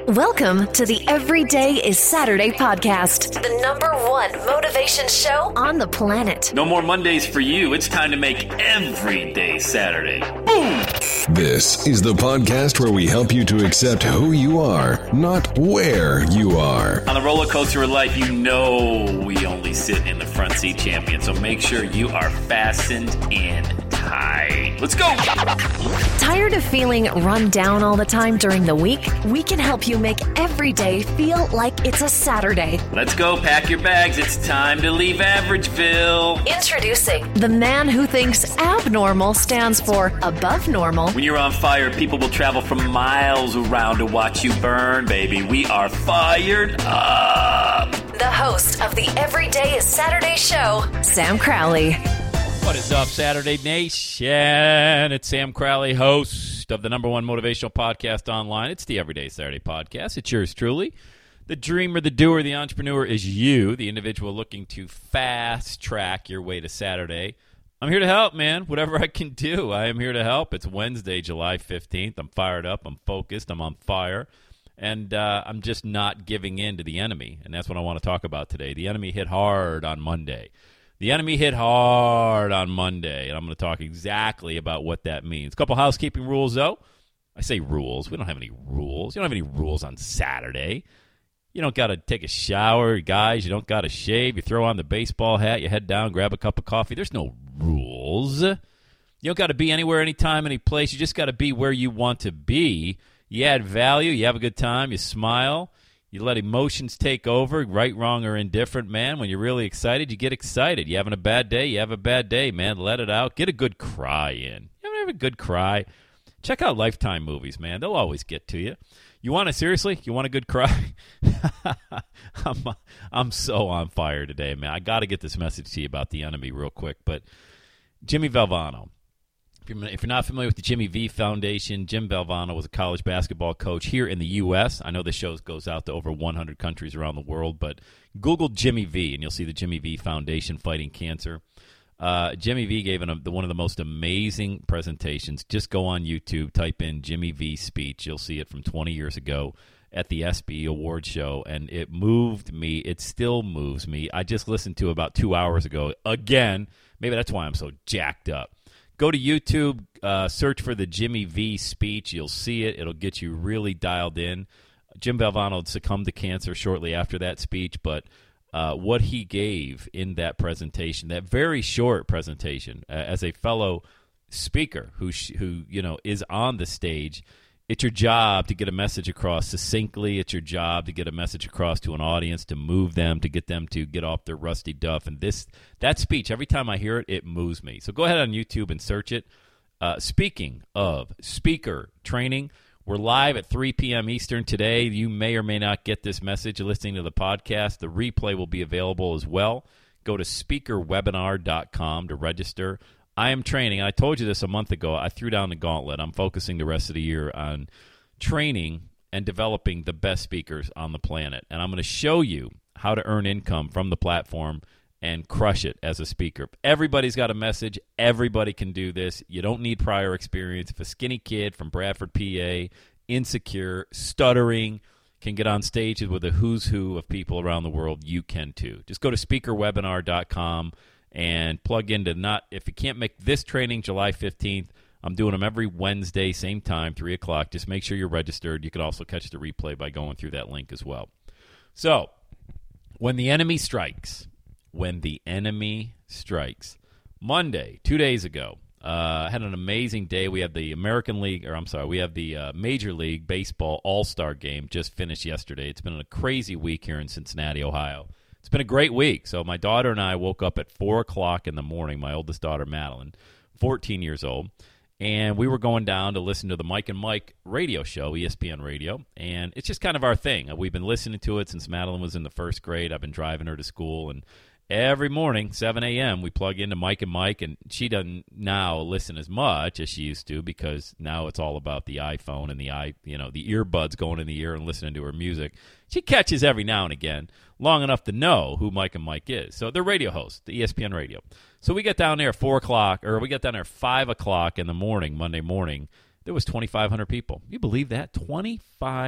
Welcome to the Everyday is Saturday podcast, the #1 motivation show on the planet. No more Mondays for you. It's time to make every day Saturday. Boom! This is the podcast where we help you to accept who you are, not where you are. On the roller coaster of life, you know we only sit in the front seat, champion. So make sure you are fastened in tight. Let's go! Tired of feeling run down all the time during the week? We can help you make every day feel like it's a Saturday. Let's go. Pack your bags. It's time to leave Averageville. Introducing the man who thinks abnormal stands for above normal. When you're on fire, people will travel from miles around to watch you burn, baby. We are fired up. The host of the Everyday is Saturday show, Sam Crowley. What is up, Saturday Nation? It's Sam Crowley, host of the #1 motivational podcast online. It's the Everyday Saturday podcast. It's yours truly. The dreamer, the doer, the entrepreneur is you, the individual looking to fast track your way to Saturday. I'm here to help, man. Whatever I can do, I am here to help. It's Wednesday, July 15th. I'm fired up. I'm focused. I'm on fire. And I'm just not giving in to the enemy. And that's what I want to talk about today. The enemy hit hard on Monday. And I'm going to talk exactly about what that means. A couple housekeeping rules, though. I say rules. We don't have any rules. You don't have any rules on Saturday. You don't got to take a shower, guys. You don't got to shave. You throw on the baseball hat. You head down, grab a cup of coffee. There's no rules. You don't got to be anywhere, anytime, any place. You just got to be where you want to be. You add value. You have a good time. You smile. You let emotions take over, right, wrong, or indifferent, man. When you're really excited, you get excited. You having a bad day, you have a bad day, man. Let it out. Get a good cry in. You ever have a good cry? Check out Lifetime movies, man. They'll always get to you. You want it seriously? You want a good cry? I'm so on fire today, man. I got to get this message to you about the enemy real quick. But Jimmy Valvano. If you're not familiar with the Jimmy V Foundation, Jim Valvano was a college basketball coach here in the U.S. I know this show goes out to over 100 countries around the world, but Google Jimmy V, and you'll see the Jimmy V Foundation fighting cancer. Jimmy V gave one of the most amazing presentations. Just go on YouTube, type in Jimmy V speech. You'll see it from 20 years ago at the ESPY Award Show, and it moved me. It still moves me. I just listened to it about 2 hours ago. Again, maybe that's why I'm so jacked up. Go to YouTube, search for the Jimmy V speech. You'll see it. It'll get you really dialed in. Jim Valvano succumbed to cancer shortly after that speech, but what he gave in that presentation, that very short presentation, as a fellow speaker who is on the stage, it's your job to get a message across succinctly. It's your job to get a message across to an audience, to move them, to get them to get off their rusty duff. And that speech, every time I hear it, it moves me. So go ahead on YouTube and search it. Speaking of speaker training, we're live at 3 p.m. Eastern today. You may or may not get this message listening to the podcast. The replay will be available as well. Go to speakerwebinar.com to register. I am training. I told you this a month ago. I threw down the gauntlet. I'm focusing the rest of the year on training and developing the best speakers on the planet. And I'm going to show you how to earn income from the platform and crush it as a speaker. Everybody's got a message. Everybody can do this. You don't need prior experience. If a skinny kid from Bradford, PA, insecure, stuttering, can get on stages with a who's who of people around the world, you can too. Just go to speakerwebinar.com and plug into if you can't make this training July 15th, I'm doing them every Wednesday, same time, 3 o'clock. Just make sure you're registered. You can also catch the replay by going through that link as well. So, when the enemy strikes, Monday, 2 days ago, had an amazing day. We had the Major League Baseball All-Star Game just finished yesterday. It's been a crazy week here in Cincinnati, Ohio. It's been a great week. So my daughter and I woke up at 4 o'clock in the morning, my oldest daughter, Madeline, 14 years old, and we were going down to listen to the Mike and Mike radio show, ESPN Radio, and it's just kind of our thing. We've been listening to it since Madeline was in the first grade. I've been driving her to school, and every morning, 7 a.m., we plug into Mike and Mike, and she doesn't now listen as much as she used to because now it's all about the iPhone and the earbuds going in the ear and listening to her music. She catches every now and again long enough to know who Mike and Mike is. So they're radio hosts, the ESPN Radio. So we get down there at 4 o'clock, or we get down there at 5 o'clock in the morning, Monday morning. There was 2,500 people. You believe that? 2,500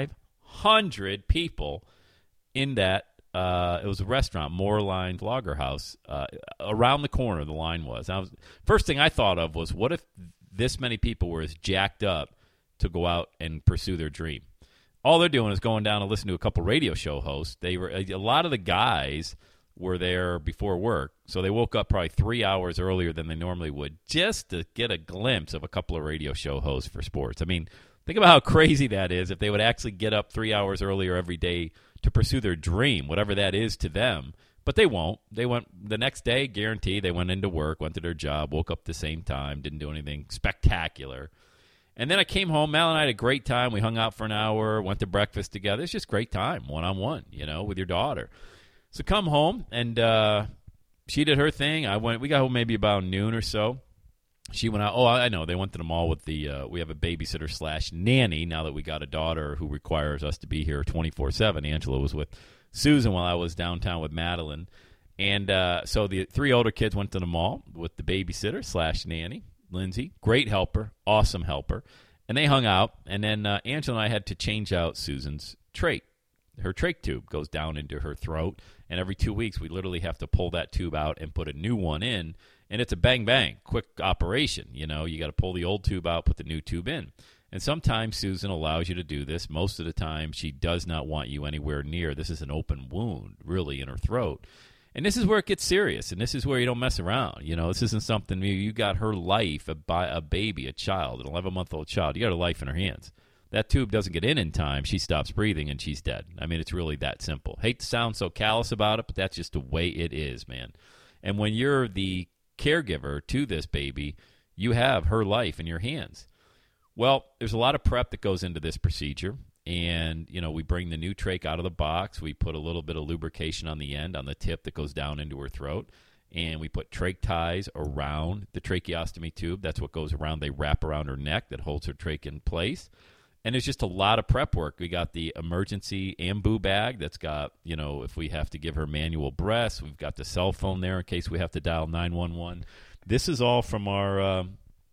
100 people in that. It was a restaurant, Moorline Lager House. Around the corner, the line was. First thing I thought of was, what if this many people were as jacked up to go out and pursue their dream? All they're doing is going down and listening to a couple radio show hosts. A lot of the guys were there before work, so they woke up probably 3 hours earlier than they normally would just to get a glimpse of a couple of radio show hosts for sports. I mean, think about how crazy that is if they would actually get up 3 hours earlier every day to pursue their dream, whatever that is to them. But they won't. They went the next day, guarantee. They went into work, went to their job, woke up at the same time, didn't do anything spectacular. And then I came home. Mal and I had a great time. We hung out for an hour, went to breakfast together. It's just great time, one-on-one, with your daughter. So come home, and she did her thing. We got home maybe about noon or so. She went out. Oh, I know. They went to the mall with we have a babysitter / nanny now that we got a daughter who requires us to be here 24/7. Angela was with Susan while I was downtown with Madeline. And so the 3 older kids went to the mall with the babysitter / nanny, Lindsay. Great helper, awesome helper. And they hung out. And then Angela and I had to change out Susan's trach. Her trach tube goes down into her throat. And every 2 weeks, we literally have to pull that tube out and put a new one in. And it's a bang, quick operation. You got to pull the old tube out, put the new tube in. And sometimes Susan allows you to do this. Most of the time, she does not want you anywhere near. This is an open wound, really, in her throat. And this is where it gets serious, and this is where you don't mess around. This isn't something you got her life, a baby, a child, an 11-month-old child. You got her life in her hands. That tube doesn't get in time, she stops breathing, and she's dead. I mean, it's really that simple. Hate to sound so callous about it, but that's just the way it is, man. And when you're the caregiver to this baby, you have her life in your hands. Well, there's a lot of prep that goes into this procedure, and we bring the new trach out of the box. We put a little bit of lubrication on the end, on the tip that goes down into her throat, and we put trach ties around the tracheostomy tube. That's what goes around. They wrap around her neck that holds her trach in place. And there's just a lot of prep work. We got the emergency ambu bag that's got, if we have to give her manual breaths. We've got the cell phone there in case we have to dial 911. This is all from our,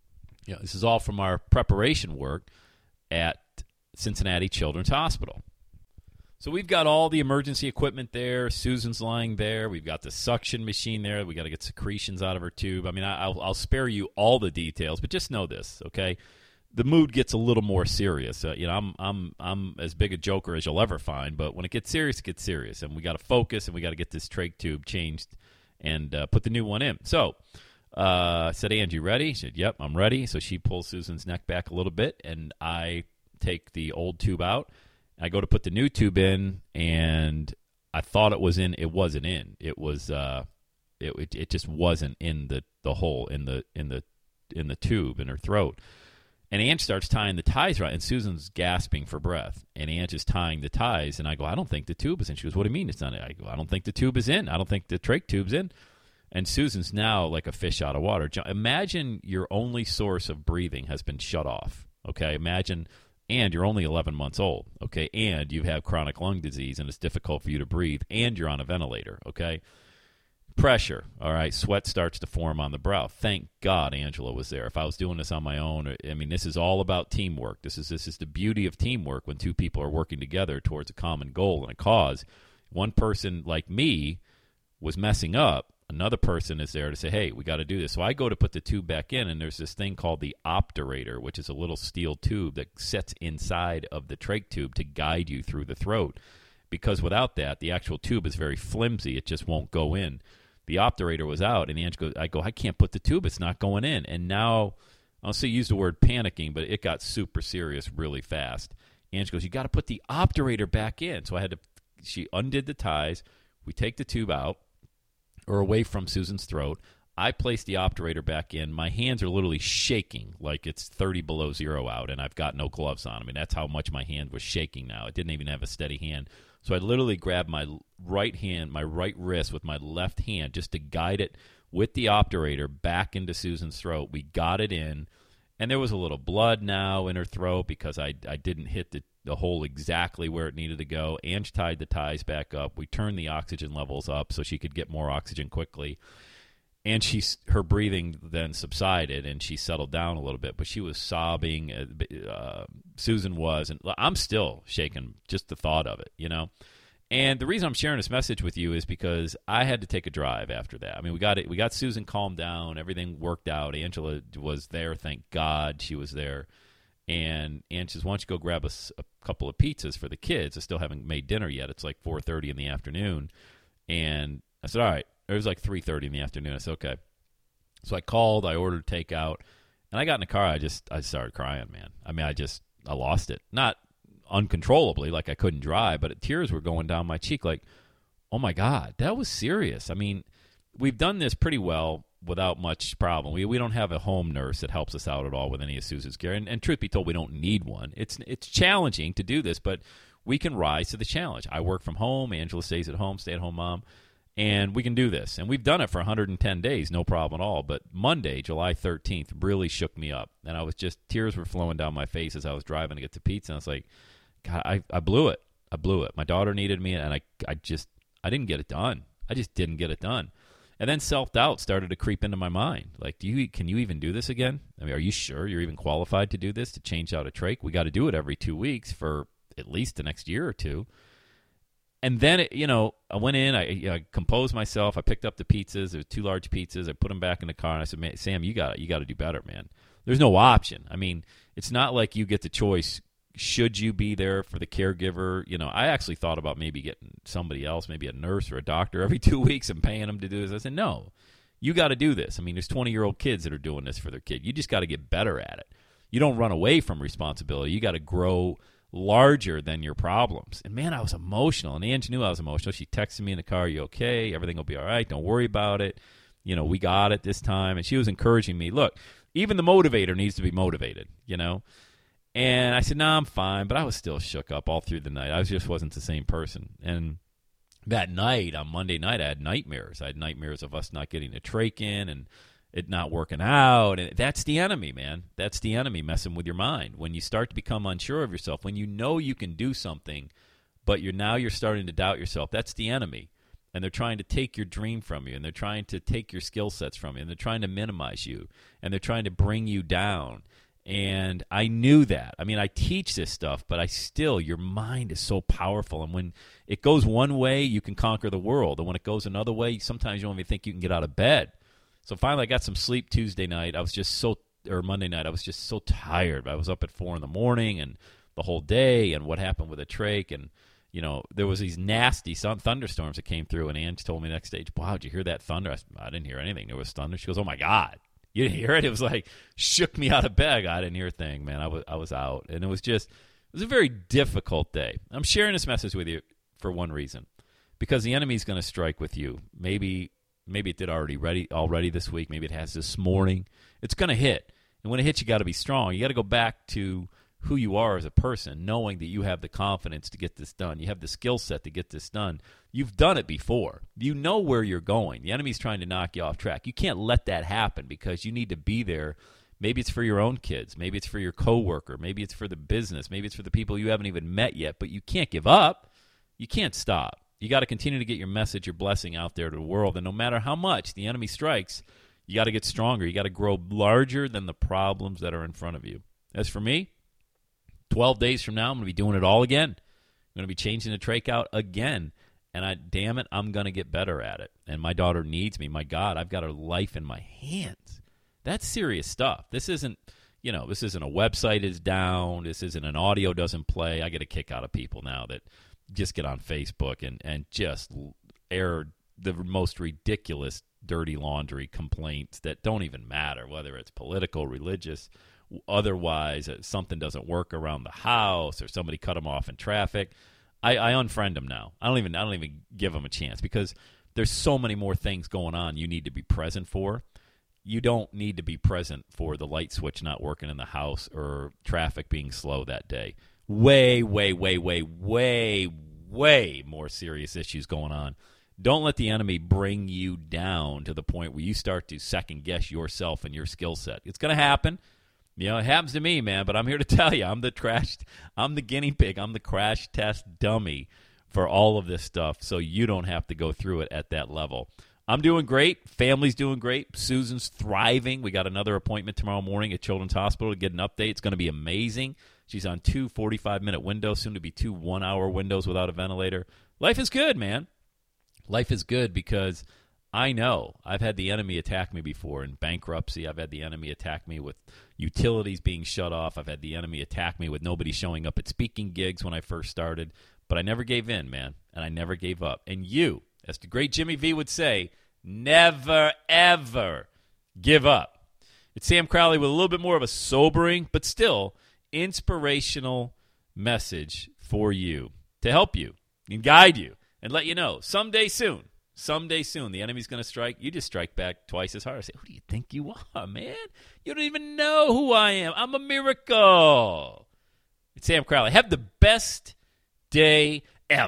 preparation work at Cincinnati Children's Hospital. So we've got all the emergency equipment there. Susan's lying there. We've got the suction machine there. We got to get secretions out of her tube. I mean, I'll spare you all the details, but just know this, okay? The mood gets a little more serious. I'm as big a joker as you'll ever find, but when it gets serious, and we got to focus, and we got to get this trach tube changed and put the new one in. So I said, Angie, ready? She said, yep, I'm ready. So she pulls Susan's neck back a little bit, and I take the old tube out. I go to put the new tube in, and I thought it was in. It wasn't in. It was. It just wasn't in the hole in the tube in her throat. And Ange starts tying the ties right, and Susan's gasping for breath. And Ange is tying the ties, and I go, I don't think the tube is in. She goes, what do you mean it's not in? I go, I don't think the tube is in. I don't think the trach tube's in. And Susan's now like a fish out of water. Imagine your only source of breathing has been shut off, okay? Imagine, and you're only 11 months old, okay? And you have chronic lung disease, and it's difficult for you to breathe, and you're on a ventilator, okay? Pressure, all right, sweat starts to form on the brow. Thank God Angela was there. If I was doing this on my own, I mean, this is all about teamwork. This is the beauty of teamwork when two people are working together towards a common goal and a cause. One person like me was messing up. Another person is there to say, hey, we got to do this. So I go to put the tube back in, and there's this thing called the obturator, which is a little steel tube that sits inside of the trach tube to guide you through the throat. Because without that, the actual tube is very flimsy. It just won't go in. The obturator was out, and Ange goes, I can't put the tube. It's not going in. And now, I'll say use the word panicking, but it got super serious really fast. Ange goes, you got to put the obturator back in. So she undid the ties. We take the tube out, or away from Susan's throat. I place the obturator back in. My hands are literally shaking like it's 30 below zero out, and I've got no gloves on. I mean, that's how much my hand was shaking now. It didn't even have a steady hand. So I literally grabbed my right hand, my right wrist with my left hand just to guide it with the obturator back into Susan's throat. We got it in, and there was a little blood now in her throat because I didn't hit the hole exactly where it needed to go. Ange tied the ties back up. We turned the oxygen levels up so she could get more oxygen quickly. And her breathing then subsided, and she settled down a little bit. But she was sobbing. Susan was, and I'm still shaking just the thought of it, you know. And the reason I'm sharing this message with you is because I had to take a drive after that. I mean, we got Susan calmed down. Everything worked out. Angela was there. Thank God she was there. And Ann says, why don't you go grab us a couple of pizzas for the kids? I still haven't made dinner yet. It's like 4:30 in the afternoon. And I said, all right. It was like 3:30 in the afternoon. I said, okay. So I called. I ordered takeout. And I got in the car. I started crying, man. I mean, I lost it. Not uncontrollably, like I couldn't drive, but tears were going down my cheek like, oh, my God, that was serious. I mean, we've done this pretty well without much problem. We don't have a home nurse that helps us out at all with any of Susan's care. And truth be told, we don't need one. It's challenging to do this, but we can rise to the challenge. I work from home. Angela stays at home, stay-at-home mom. And we can do this. And we've done it for 110 days, no problem at all. But Monday, July 13th, really shook me up. And tears were flowing down my face as I was driving to get to pizza. And I was like, God, I blew it. I blew it. My daughter needed me, and I didn't get it done. I just didn't get it done. And then self-doubt started to creep into my mind. Like, can you even do this again? I mean, are you sure you're even qualified to do this, to change out a trach? We got to do it every 2 weeks for at least the next year or two. And then, I went in, I composed myself. I picked up the pizzas. There were 2 large pizzas. I put them back in the car, and I said, man, Sam, you got to do better, man. There's no option. I mean, it's not like you get the choice. Should you be there for the caregiver? I actually thought about maybe getting somebody else, maybe a nurse or a doctor every 2 weeks and paying them to do this. I said, no, you got to do this. I mean, there's 20-year-old kids that are doing this for their kid. You just got to get better at it. You don't run away from responsibility. You got to grow larger than your problems. And man, I was emotional, and Angie knew I was emotional. She texted me in the car, "Are you okay? Everything will be all right. Don't worry about it. We got it this time." And she was encouraging me. Look, even the motivator needs to be motivated, And I said, "No, I'm fine." But I was still shook up all through the night. I just wasn't the same person. And that night, on Monday night, I had nightmares. I had nightmares of us not getting the trach in and it not working out. And that's the enemy, man. That's the enemy messing with your mind. When you start to become unsure of yourself, when you know you can do something, but you're starting to doubt yourself, that's the enemy. And they're trying to take your dream from you, and they're trying to take your skill sets from you, and they're trying to minimize you, and they're trying to bring you down. And I knew that. I mean, I teach this stuff, but your mind is so powerful. And when it goes one way, you can conquer the world. And when it goes another way, sometimes you don't even think you can get out of bed. So finally, I got some sleep Tuesday night. Monday night, I was just so tired. I was up at 4 a.m. and the whole day, and what happened with the trach. And, there was these nasty thunderstorms that came through. And Ange told me the next day, "Wow, did you hear that thunder?" I said, "I didn't hear anything. There was thunder." She goes, "Oh, my God. You didn't hear it?" It was like, shook me out of bed. I didn't hear a thing, man. I was out. And it was a very difficult day. I'm sharing this message with you for one reason. Because the enemy's going to strike with you. Maybe it did already this week. Maybe it has this morning. It's going to hit. And when it hits, you got to be strong. You got to go back to who you are as a person, knowing that you have the confidence to get this done. You have the skill set to get this done. You've done it before. You know where you're going. The enemy's trying to knock you off track. You can't let that happen because you need to be there. Maybe it's for your own kids. Maybe it's for your coworker. Maybe it's for the business. Maybe it's for the people you haven't even met yet. But you can't give up. You can't stop. You got to continue to get your message, your blessing out there to the world. And no matter how much the enemy strikes, you got to get stronger. You got to grow larger than the problems that are in front of you. As for me, 12 days from now, I'm going to be doing it all again. I'm going to be changing the trach out again. And I'm going to get better at it. And my daughter needs me. My God, I've got her life in my hands. That's serious stuff. This isn't a website is down. This isn't an audio doesn't play. I get a kick out of people now that just get on Facebook and just air the most ridiculous, dirty laundry complaints that don't even matter, whether it's political, religious, otherwise, something doesn't work around the house or somebody cut them off in traffic. I unfriend them now. I don't even give them a chance because there's so many more things going on you need to be present for. You don't need to be present for the light switch not working in the house or traffic being slow that day. Way, way, way, way, way, way more serious issues going on. Don't let the enemy bring you down to the point where you start to second-guess yourself and your skill set. It's going to happen. It happens to me, man, but I'm here to tell you, I'm the guinea pig. I'm the crash test dummy for all of this stuff, so you don't have to go through it at that level. I'm doing great. Family's doing great. Susan's thriving. We got another appointment tomorrow morning at Children's Hospital to get an update. It's going to be amazing. She's on 2 45-minute windows, soon to be 2 1-hour windows without a ventilator. Life is good, man. Life is good because I know I've had the enemy attack me before in bankruptcy. I've had the enemy attack me with utilities being shut off. I've had the enemy attack me with nobody showing up at speaking gigs when I first started. But I never gave in, man, and I never gave up. And you, as the great Jimmy V would say, never, ever give up. It's Sam Crowley with a little bit more of a sobering, but still inspirational message for you to help you and guide you and let you know someday soon, the enemy's going to strike. You just strike back twice as hard. I say, who do you think you are, man? You don't even know who I am. I'm a miracle. It's Sam Crowley. Have the best day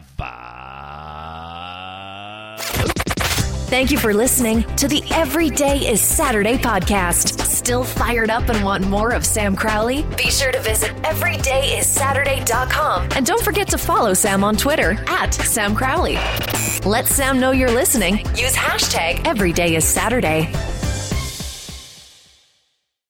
ever. Thank you for listening to the Every Day is Saturday podcast. Still fired up and want more of Sam Crowley? Be sure to visit everydayissaturday.com. And don't forget to follow Sam on Twitter @Sam Crowley. Let Sam know you're listening. Use hashtag EverydayIsSaturday.